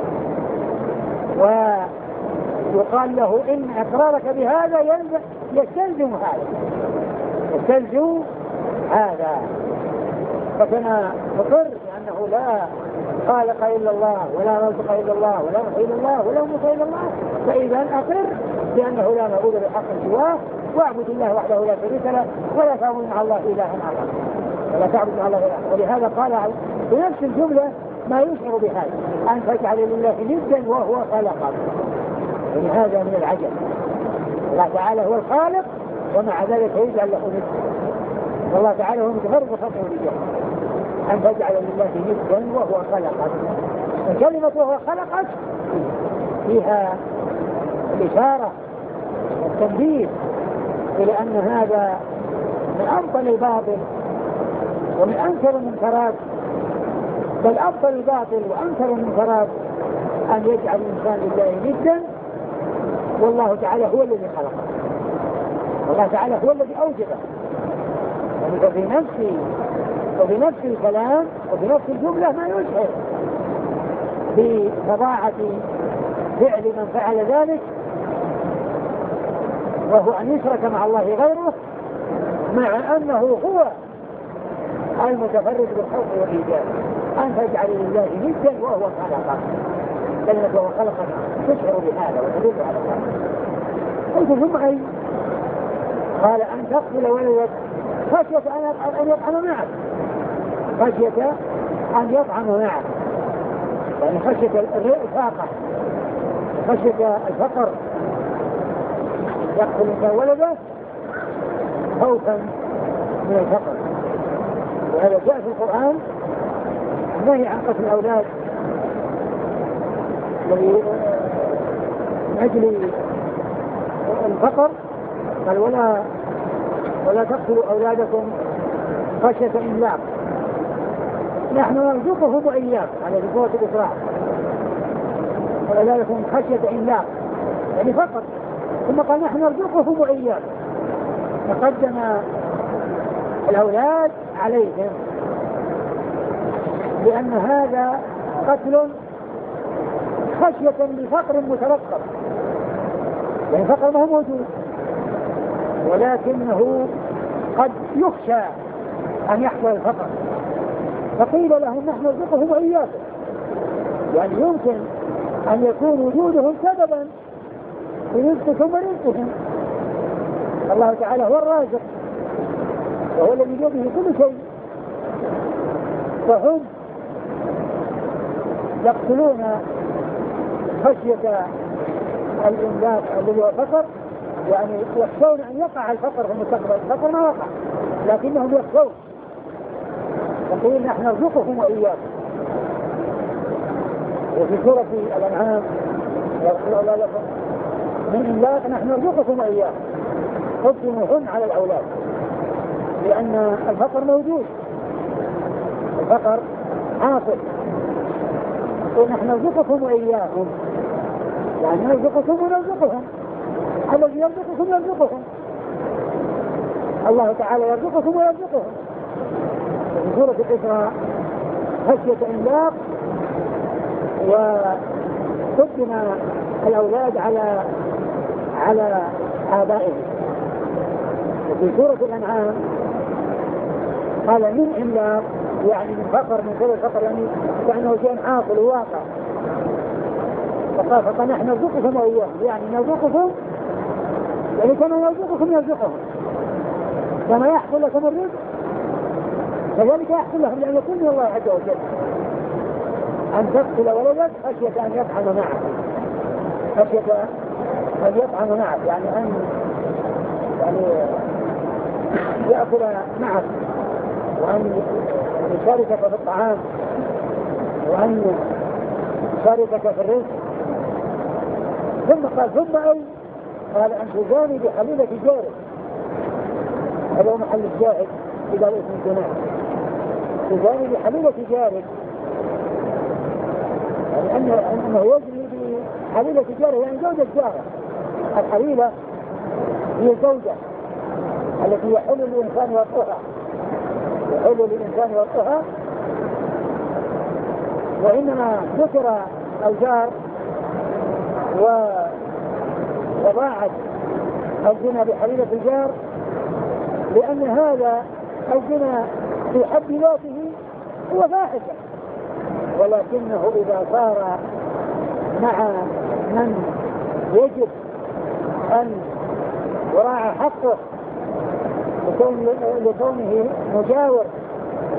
ويقال له إن إقرارك بهذا يلزم يستلزم هذا يستلزم هذا. فكما نقر بأنه لا خالق إلا الله ولا رازق إلا الله ولا محيي إلا الله ولا مميت إلا الله، فإذا أقر بأنه لا معبود بحق سواه واعبد الله وحده لا شريك له ولا تعبد مع الله إلها آخر. ولا تعبد مع الله غيره. ولهذا قال في نفس الجملة ما يشعر بهذا أن تجعل لله ندا وهو خلقك. يعني هذا من العجب. الله تعالى هو الخالق ومع ذلك يجعل له ند. والله تعالى هو متفرد بخلقه ونده. أن تجعل لله ندا وهو خلقك. الكلمة وهو خلقك فيها الإشارة والتنبيه إلى أن هذا من أبطل الباطل ومن أنكر المنكرات، بل أبطل الباطل وأنكر المنكرات أن يجعل الإنسان لله ندا والله تعالى هو الذي خلقه. والله تعالى هو الذي أوجبه. يعني ففي نفس وفي نفس الكلام وفي نفس الجملة ما يشعر بفظاعة فعل من فعل ذلك، وهو أن يشرك مع الله غيره، مع أنه هو المتفرد بالخلق والإيجاد. أن تجعل لله ندا وهو خلقك. كلمة وهو خلقك تشعر بهذا وتدل على ذلك. قلت ثم أي؟ قال أن تقتل ولدك خشية أن يطعم معك، خشية أن يطعم معك، يعني خشية الفاقة، خشية الفقر. يقتل الإنسان ولده خوفا من الفقر. وهذا جاء في القرآن النهي عن قتل الأولاد الذي من أجل الفقر. قال ولا ولا تقتلوا أولادكم خشية إملاق نحن نرزقهم وإياكم. على سورة الإسراء ولا لكم خشية إملاق يعني فقر، ثم قال نحن نرزقهم وإياكم. تقدم الأولاد عليهم لأن هذا قتل خشية لفقر مترقب، يعني فقر ما هو موجود ولكنه قد يخشى أن يحصل الفقر، فقيل لهم نحن نرزقهم وإياكم. يعني يمكن أن يكون وجودهم سببا في رزقكم ورزقهم. الله تعالى هو الرازق وهو الذي بيده كل شيء، فهم يقتلون خشية الإملاق الذي هو الفقر، يعني يخشون أن يقع الفقر في المستقبل. الفقر ما وقع لكنهم يخشون، فقيل نحن نرزقكم وإياكم. وفي سورة الأنعام يقول لا لكم من إملاق نحن نرزقكم وإياكم. قدموهن على الأولاد لأن الفقر موجود، الفقر حاصل. ونحن نرزقكم وإياكم يعني نرزقكم ونرزقهم. الذي يرزقكم يرزقهم، الله تعالى يرزقكم ويرزقهم. في سورة الإسراء خشية إملاق وقدم الأولاد على على آبائهم. وفي سورة الأنعام قال من إملاق يعني من فقر، من كل الفقر يعني كأنه شيء حاصل وواقع. فقال فقال نحن نرزقكم وإياهم يعني نرزقكم يعني كما يرزقكم يرزقهم، كما يحصل لكم الرزق كذلك يحصل لهم، لأن يكون من الله عز وجل. أن تقتل ولدك خشية أن يطعم معك، خشية أن يطعم معك يعني أن يعني يأكل معك وأن يشاركك في الطعام وأن يشاركك في الرزق. ثم قال ثم أي قال أن تزاني بحليلة جارك. هذا هو محل الشاهد إذا الاسم الجناح. تزاني بحليلة جارك يعني أنه, أنه يجري بحليلة جاره يعني زوجة جاره. الحليلة هي الزوجة التي يحل للإنسان وطئها، يحل للإنسان وطئها. وإنما ذكر الجار وضاعت الزنا بحليلة الجار لأن هذا الزنا في حد ذاته هو فاحشة، ولكنه إذا صار مع من يجب أن يراعى حقه لكونه مجاور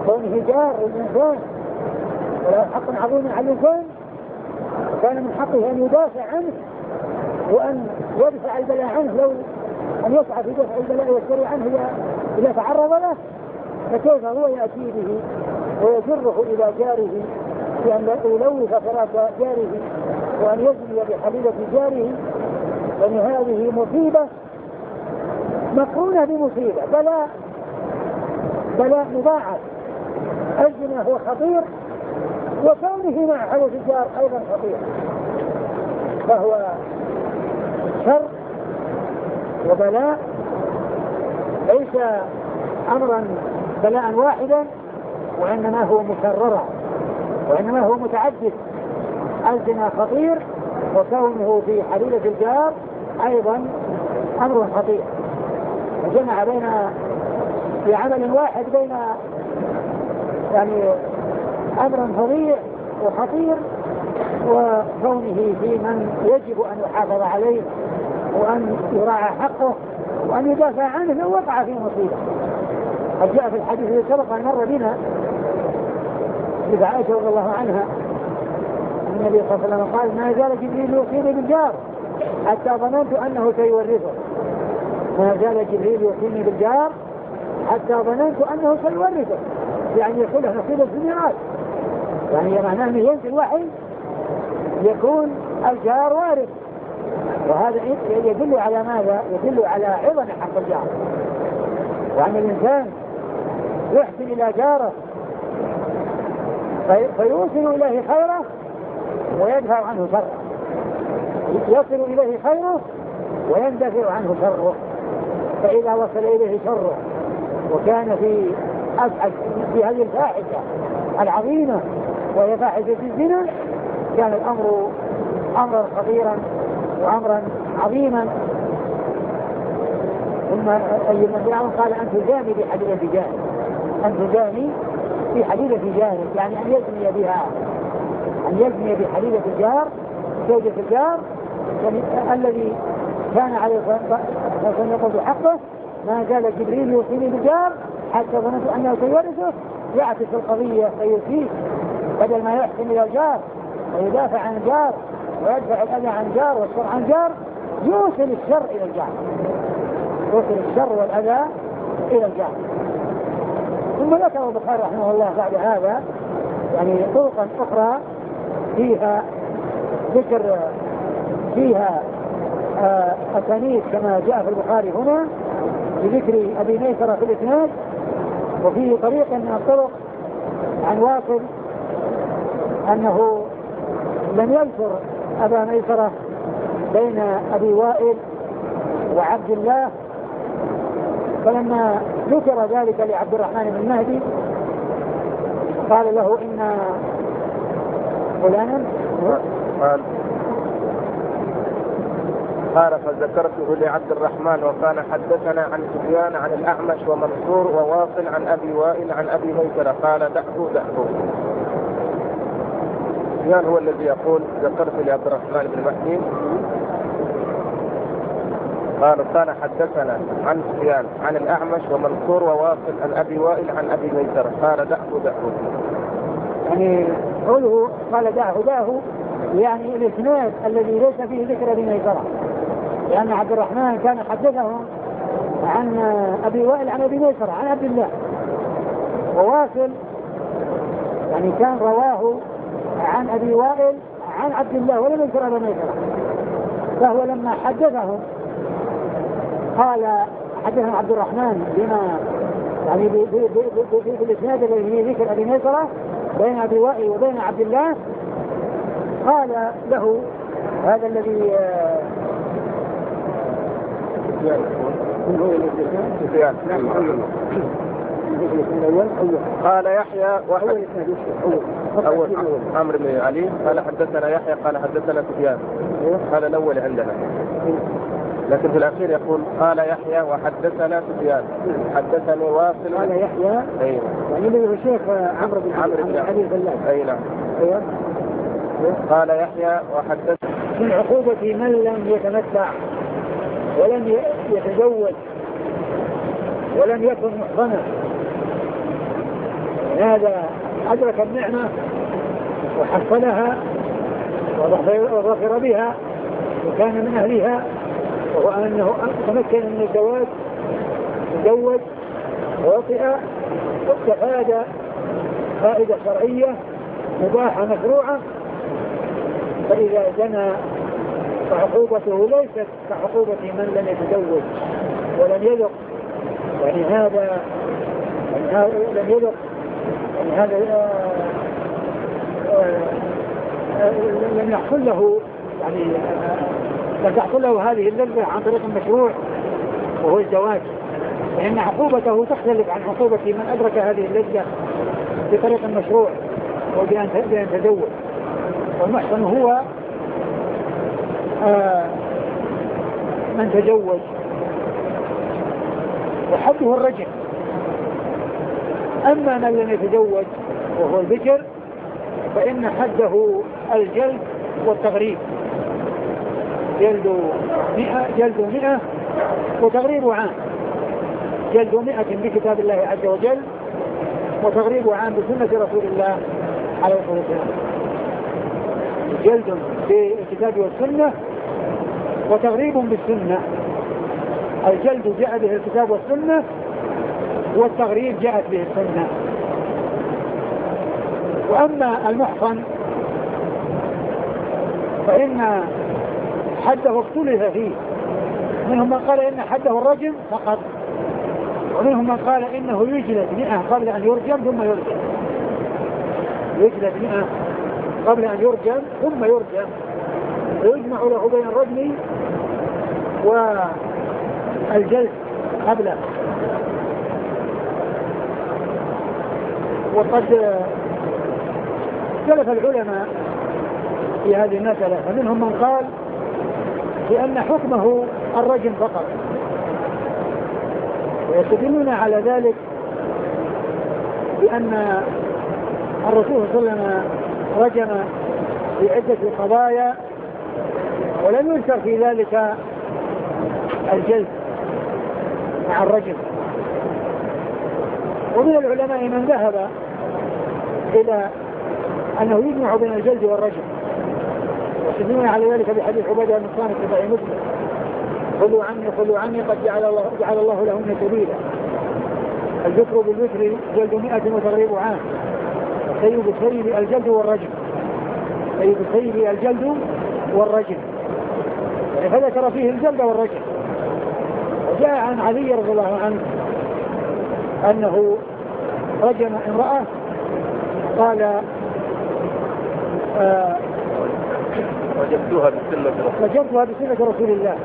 كونه جار للإنسان وله حق عظيم على الإنسان، كان من حقه أن يدافع عنه وأن يدفع البلاء عنه، لو أن يسعى في دفع البلاء والشر عنه إذا تعرض له، فكيف هو يأتي به ويجره إلى جاره بأن يلوث فراش جاره وأن يزني بحليلة جاره؟ لأن هذه مصيبة مقرونة بمصيبة، بلاء بلاء مضاعف. الزنا هو خطير، وكونه مع حلف الجار أيضا خطير، فهو شر وبلاء، ليس أمرا بلاء واحدا، وإنما هو مكررا، وإنما هو متعدد. الزنا خطير، وكونه في حليلة الجار أيضا أمر خطير، وجمع بين في عمل واحد بين يعني أمر فظيع وخطير، وكونه في من يجب أن يحافظ عليه وأن يراعى حقه وأن يدافع عنه لو وقع في مصيبة. قد جاء في الحديث الذي سبق أن مر بنا إذا عائشة رضي الله عنها النبي صلى الله عليه وسلم قال: ما زال جبريل يوصيني بالجار حتى ظننت أنه سيورثه. ما زال جبريل يوصيني بالجار حتى ظننت أنه سيورثه، يعني يكون له نصيب في الميراث، يعني معناه أنه ينزل الوحي يكون الجار وارث. وهذا يدل على ماذا؟ يدل على عظم حق الجار، وأن الإنسان يحسن إلى جاره فيوصل إليه خيره ويدفع عنه شره، يصل إليه خيره ويندفع عنه شره. فإذا وصل إليه شره وكان في أبعد في هذه الفاحشة العظيمة وهي فاحشة الزنا، كان الأمر أمرا خطيرا وأمرا عظيما. ثم أيضا بعضهم قال: أن تجاني بحليلة جارك، أن تجاني بحليلة جارك، يعني أن يزني بها، أن يزني بحليلة الجار زوجة الجار، يعني الذي كان عليه أن يقول بحقه: ما زال جبريل يوصيني بالجار حتى ظننت أنه سيورثه. يعكس القضية فيزيد، بدل ما يحسن إلى الجار ويدافع عن الجار ويدفع الأذى عن الجار والشر عن الجار، يوصل الشر إلى الجار، يوصل الشر والأذى إلى الجار. ثم ذكر البخاري رحمه الله بعد هذا يعني طرقا أخرى فيها ذكر فيها أسانيد كما جاء في البخاري هنا بذكر أبي ميسرة في الإسناد، وفيه طريق من الطرق عن واصل أنه لم يذكر أبا ميسرة بين أبي وائل وعبد الله، فلما ذكر ذلك لعبد الرحمن بن مهدي قال له: إن فلانا قال قال فذكرته لعبد الرحمن وكان حدثنا عن سفيان عن الأعمش ومنصور وواصل عن أبي وائل عن أبي ميسرة قال: دعه دعه. سفيان هو الذي يقول: ذكرت لعبد الرحمن بن مهدي قال كان حدثنا عن سفيان عن الأعمش ومنصور وواصل عن أبي وائل عن أبي ميسرة قال: دعه دعه. يعني قوله قال: دعه دعه يعني الإسناد الذي ليس فيه ذكر أبي ميسرة، لأن عبد الرحمن كان حدثه عن أبي وائل عن أبي ميسرة عن عبد الله، وواصل يعني كان رواه عن أبي وائل عن عبد الله ولم يذكر أبي ميسرة. فهو لما حدثه قال حدثنا عبد الرحمن بما يعني في الإسناد الذي فيه ذكر أبي ميسرة بين أبي وائل وبين عبد الله، قال له هذا الذي قال يحيى وحدث أول عمرو بن علي قال حدثنا يحيى قال حدثنا سفيان، هذا الأول عندنا، لكن في الأخير يقول قال يحيى وحدثنا سفيان حدثني واصل. قال يحيى أيوة يعني اللي هو الشيخ عمرو بن علي الفلاس. أي نعم. أيوة. قال يحيى وحدث من عقوبة من لم يتمتع ولم يتزوج ولم يكن محصنا هذا أدرك النعمة وحصلها وظفر بها وكان من أهلها، وهو أنه تمكن من الزواج تزوج ووطئ واستفاد فائدة شرعية مباحة مشروعة، فإذا زنى فعقوبته ليست كعقوبة من لم يتزوج ولم يذق، يعني هذا لم يذق يعني هذا لم يحصل له يعني لم تحصل له هذه اللذة عن طريق المشروع وهو الزواج، فإن عقوبته تختلف عن عقوبة من أدرك هذه اللذة بطريق المشروع وبأن تزوج. والمحسن هو آه من تزوج وحده الرجل. أما من لم يتزوج وهو البكر فإن حده الجلد والتغريب، جلد مئة جلد مئة وتغريب عام، جلد مئة بكتاب الله عز وجل وتغريب عام بسنة رسول الله عليه الصلاة والسلام. جلد بالكتاب والسنة وتغريب بالسنة. الجلد جاء به الكتاب والسنة والتغريب جاءت به السنة. وأما المحصن فإن حده اختلف فيه، منهم من قال إن حده الرجم فقط، ومنهم من قال إنه يجلد مئة قبل أن يرجم ثم يرجم، يجلد مئة قبل أن يرجم ثم يرجم، ويجمع له بين الرجم والجلد قبله. وقد اختلف العلماء في هذه المسألة، فمنهم من قال بأن حكمه الرجم فقط، ويستدلون على ذلك بأن الرسول صلى الله عليه وسلم رجم في عدة قضايا ولم يذكر في ذلك الجلد مع الرجم. ومن العلماء من ذهب إلى أنه يجمع بين الجلد والرجم، ويستدلون على ذلك بحديث عبادة بن صامت في صحيح مسلم: خذوا عني خذوا عني قد جعل الله, جعل الله لهن سبيلا. الذكر بالذكر جلد مئة وتغريب عام، سيد السيد الجلد والرجم، سيد السيد الجلد والرجم، يعني فذكر فيه الجلد والرجم. وجاء عن علي رضي الله عنه أنه رجم امرأة قال آه وجدتها بسنة وجدتها بسنة رسول الله،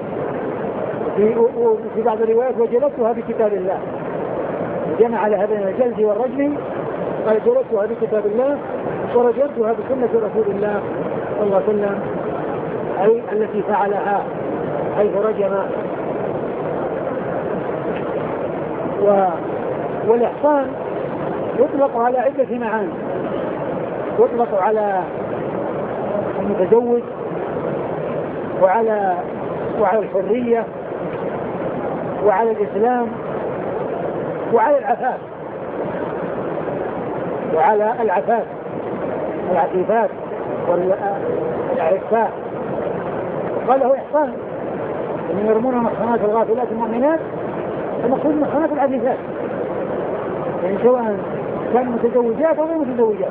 وفي بعض الروايات وجلدتها بكتاب الله. جمع على هذين الجلد والرجم، قال جلدتها بكتاب الله ورجمتها بسنة رسول الله صلى الله عليه وسلم، أي التي فعلها حيث رجم. و... والإحصان يطلق على عدة معاني، يطلق على المتزوج وعلى وعلى الحرية وعلى الإسلام وعلى العفاف وعلى العفاف العفيفات والعفاف. قال له إحصان أن يرمون محصنات الغافلات المؤمنات، المقصود محصنات العفيفات، يعني سواء كان متزوجات أو غير متزوجات.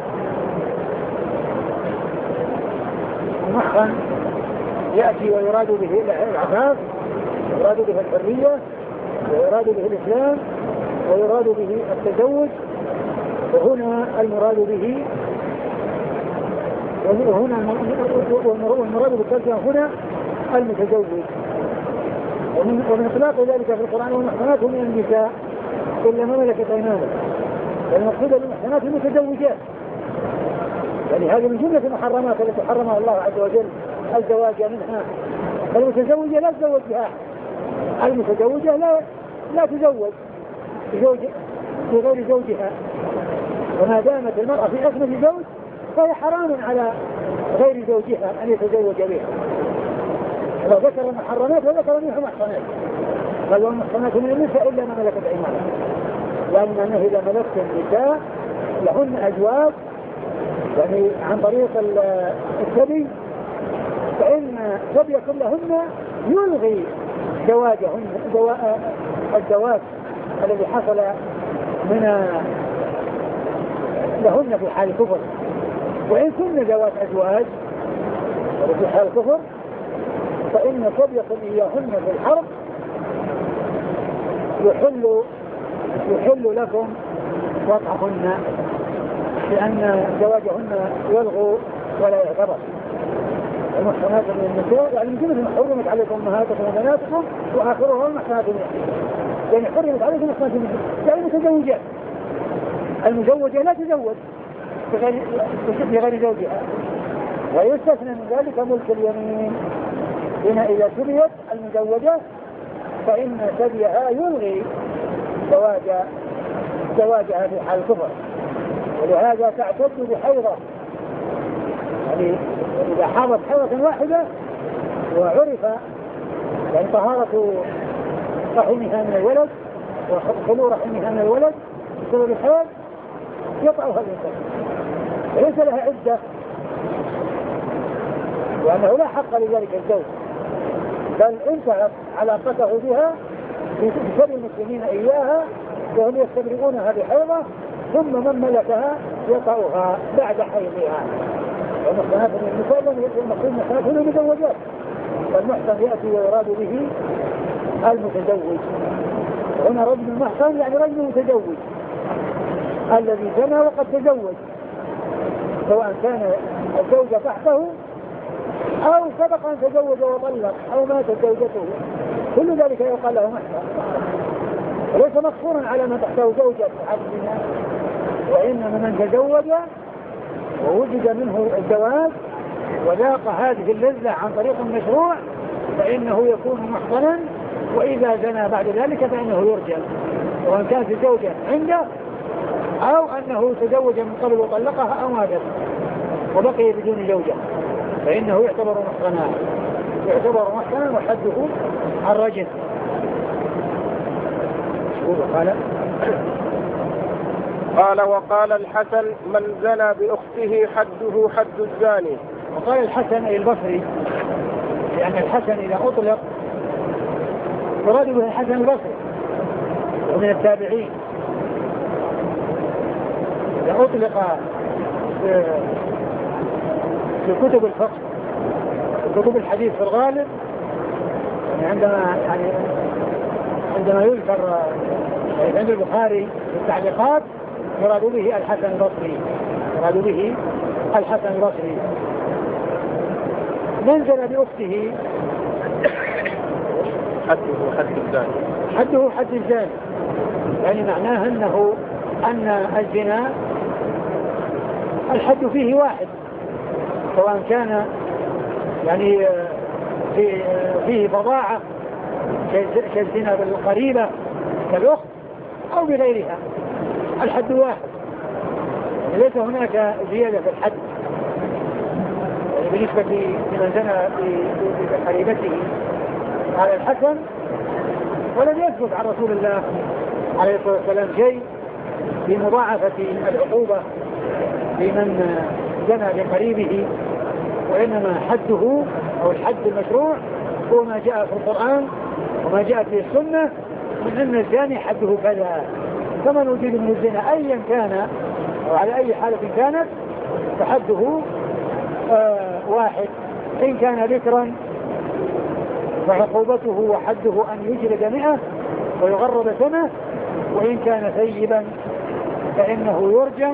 المحصن يأتي ويراد به العفاف، ويراد به الحرية، ويراد به الإسلام، ويراد به التزوج. وهنا المراد به وهنا والمراد بالترجمة هنا المتزوج. ومن إطلاق ذلك في القرآن: والمحصنات من النساء إلا ما ملكت أيمانكم. والمقصود بالمحصنات المتزوجات، يعني هذه من جملة المحرمات التي حرمها الله عز وجل الزواج منها. فالمتزوجة لا تزوج بها، المتزوجة لا لا تزوج بزوج بغير زوجها، وما دامت المرأة في عصمة الزوج فهي حرام على غير زوجها أن يتزوج بها. لو ذكر المحرمات وذكر منها محصنات، قال: والمحصنات من النساء إلا ما ملكت أيمانكم، لأن أنه إذا ملكت النساء لهن أزواج يعني عن طريق الثدي، فإن ثدي كلهن يلغي زواجهن الزواج الذي حصل من لهن في حال كفر. وإن كن ذوات أزواج في حال كفر فإن صبيكم إياهن في الحرب يحل يحل لكم وطعهن، لأن زواجهن يلغو ولا يعتبر. المحصنات من النساء يعني من جملة حرمت عليكم أمهاتكم وبناتكم وآخرها المحصنات من النساء، يعني حرمت عليكم المحصنات من النساء يعني متزوجات. المزوجة لا تزوج بغير زوجها، ويستثنى من ذلك ملك اليمين. هنا إذا سبيت المزوجة فإن سبيها يلغي زواج زواجها في حال الكفر، ولهذا تعتد بحيضة، يعني إذا حاضت حيضة واحدة وعرف يعني طهارة رحمها من الولد وخلو رحمها من الولد بسبب الحيض يطعها الإنسان وليس لها عدة، وأنه لا حق لذلك الزوج، بل انتهت علاقته بها بسبب المسلمين إياها وهم يستبرئونها بحيضة، ثم من ملكها يطعها بعد حيضها. والمحصنات من النساء المقصود محصنات هنا مزوجات، فالمحصن يأتي ويراد به المتزوج. هنا رجل محصن يعني رجل متزوج الذي زنى وقد تزوج، سواء كان الزوجة تحته أو سبق أن تزوج وطلق أو ماتت زوجته، كل ذلك يقال له محصن، وليس مقصورا على ما تحته زوجة عبدنا، وإنما من تزوج ووجد منه الزواج وذاق هذه اللذة عن طريق المشروع فإنه يكون محصنا، وإذا زنى بعد ذلك فإنه يرجم، وإن كانت الزوجة عنده أو أنه تزوج من قبل وطلقها أو ماتت وبقي بدون زوجة فإنه يعتبر محصنا يعتبر محصنا وحده الرجم. قال قال وقال الحسن من زنى بأخته حده حد الزاني. وقال الحسن أي البصري، لأن الحسن إذا أطلق يراد به الحسن البصري ومن التابعين، إذا أطلق في كتب الفقه كتب الحديث في الغالب يعني عندما يعني عندما يذكر عند البخاري في التعليقات يراد به الحسن البصري يراد به الحسن البصري. من زنى بأخته حده حد الزاني حده حد الزاني، يعني معناه أنه أن الزنا الحد فيه واحد، سواء كان يعني في فيه بضاعة كالزنا بالقريبة كالأخت أو بغيرها، الحد واحد، ليس هناك زيادة في الحد بالنسبة لمن زنى بقريبته على الحسن. ولم يثبت عن رسول الله عليه الصلاة والسلام شيء بمضاعفة العقوبة لمن زنى بقريبه، وإنما حده أو الحد المشروع هو ما جاء في القرآن وما جاء في السنة من أن الزاني حده كذا، فمن وجد من الزنا أيا كان أو على أي حالة كانت فحده آه واحد، إن كان ذكرا فعقوبته وحده أن يجلد مئة ويغرب سنة، وإن كان ثيبا فإنه يرجم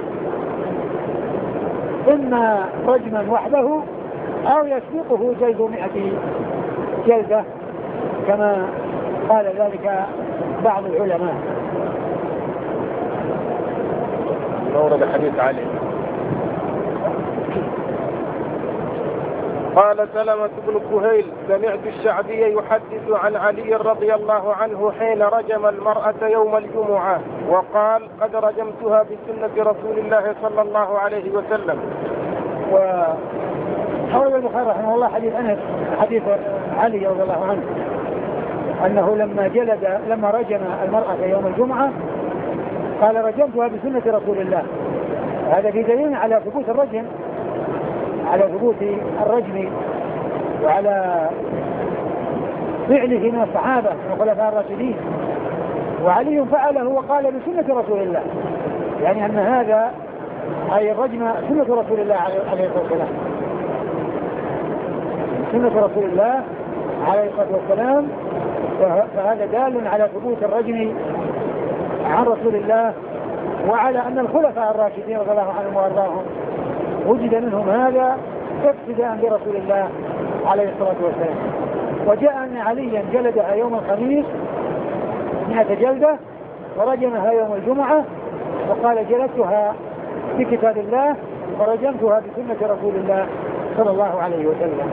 إما رجما وحده أو يسبقه جلد مئة جلدة كما قال ذلك بعض العلماء. ورد حديث علي. قال سلمة بن كهيل سمعت الشعبي يحدث عن علي رضي الله عنه حين رجم المرأة يوم الجمعة وقال قد رجمتها بسنة رسول الله صلى الله عليه وسلم. وحول البخاري رحمه الله حديث أنس حديث علي رضي الله عنه أنه لما جلد لما رجم المرأة يوم الجمعة قال رجمتها بسنة رسول الله. هذا في دليل على ثبوت الرجم، على ثبوت الرجم وعلى فعله من الصحابة والخلفاء الراشدين. وعلي فعله وقال بسنة رسول الله، يعني أن هذا أي الرجم سنة رسول الله عليه الصلاة والسلام، سنة رسول الله عليه الصلاة والسلام. فهذا دال على ثبوت الرجم عن رسول الله، وعلى أن الخلفاء الراشدين رضي الله عنهم وأرضاهم وجد منهم هذا اقتداء برسول الله عليه الصلاة والسلام. وجاء أن عليا جلدها يوم الخميس مئة جلدة ورجمها يوم الجمعة، وقال جلدتها بكتاب الله ورجمتها بسنة رسول الله صلى الله عليه وسلم.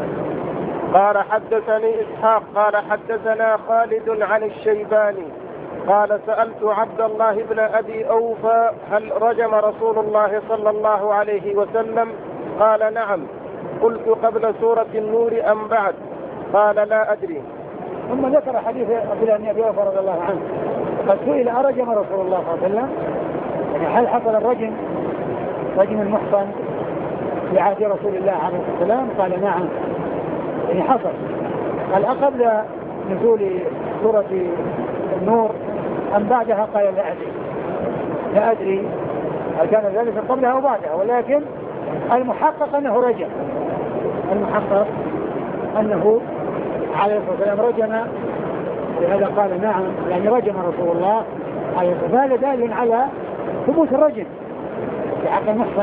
قال حدثني إسحاق قال حدثنا خالد عن الشيباني قال سألت عبد الله بن أبي أوفى هل رجم رسول الله صلى الله عليه وسلم؟ قال نعم. قلت قبل سورة النور أم بعد؟ قال لا أدري. ثم ذكر حديث عبد الله بن أبي أوفى رضي الله عنه قد سئل أرجم رسول الله صلى الله عليه وسلم، يعني هل حصل الرجم رجم المحصن في عهد رسول الله عليه الصلاة والسلام؟ قال نعم، يعني حصل. قال قبل نزول سورة النور أم بعدها؟ قال لا أدري، لا أدري هل كان ذلك قبلها أو بعدها، ولكن المحقق أنه رجم، المحقق أنه عليه الصلاة والسلام رجم، لهذا قال نعم، يعني رجم رسول الله عليه الصلاة والسلام. هذا دال على ثبوت الرجم في حق المحصن،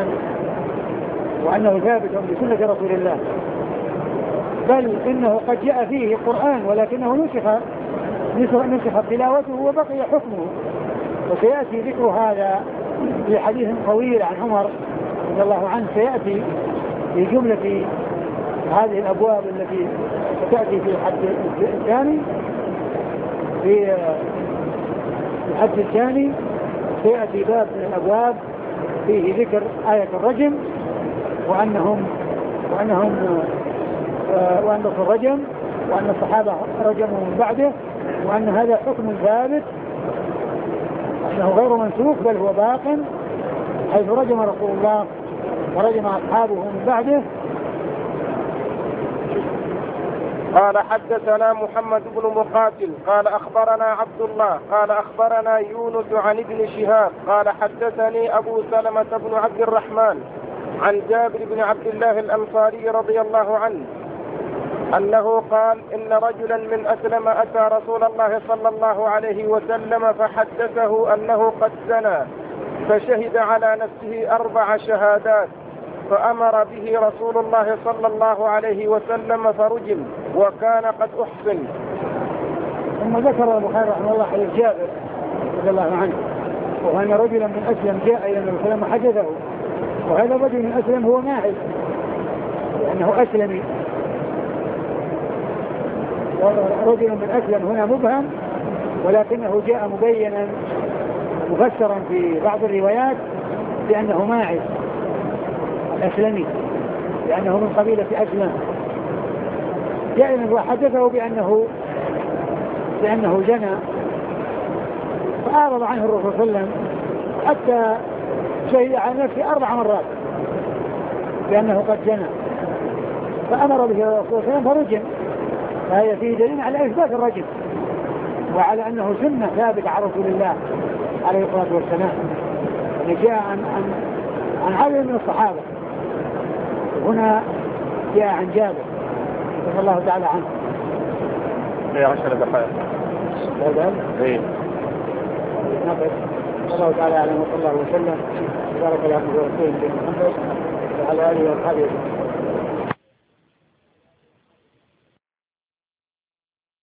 وأنه ثابت بسنة رسول الله، بل إنه قد جاء فيه قرآن ولكنه نسخ نسخ تلاوته وبقي حكمه. وسيأتي ذكر هذا في حديث طويل عن عمر رضي الله عنه، سيأتي في جملة هذه الأبواب التي ستأتي في الحد الثاني، في الحد الثاني سيأتي باب من الأبواب فيه ذكر آية الرجم، وأنهم وأنهم وأن الرجم وأن الصحابة رجموا من بعده، وأن هذا حكم ثابت أنه غير منسوخ بل هو باق، حيث رجم رسول الله ورجم أصحابه من بعده. قال حدثنا محمد بن مقاتل قال أخبرنا عبد الله قال أخبرنا يونس عن ابن شهاب قال حدثني أبو سلمة بن عبد الرحمن عن جابر بن عبد الله الأنصاري رضي الله عنه أنه قال إن رجلا من أسلم أتى رسول الله صلى الله عليه وسلم فحدثه أنه قد زنى، فشهد على نفسه أربع شهادات، فأمر به رسول الله صلى الله عليه وسلم فرجم وكان قد أحسن. ثم ذكر البخاري رحمه الله حديث جابر رضي الله عنه، وأن رجلا من أسلم جاء إلى النبي صلى الله عليه وسلم وحدثه، وهذا الرجل من أسلم هو ماعز لأنه أسلمي، رجل من أسلم هنا مبهم، ولكنه جاء مبينا مفسرا في بعض الروايات بأنه ماعز الأسلمي، لأنه من قبيلة أسلم، جاء وحدثه بأنه بأنه جنى، فأعرض عنه الرسول صلى الله عليه وسلم حتى شهد على نفسه أربع مرات بأنه قد جنى، فأمر به الرسول صلى الله عليه وسلم فرجم. فهي فيه دليل على إثبات الرجم وعلى أنه سنة ثابتة عن رسول الله عليه الصلاة والسلام، يعني جاء عن عن عن عدد من الصحابة، هنا جاء عن جابر رضي الله تعالى عنه. في عشر دقائق. هذا؟ إيه. نقف. الله تعالى أعلم وصلى الله وسلم وبارك على محمد وعلى آله وصحبه.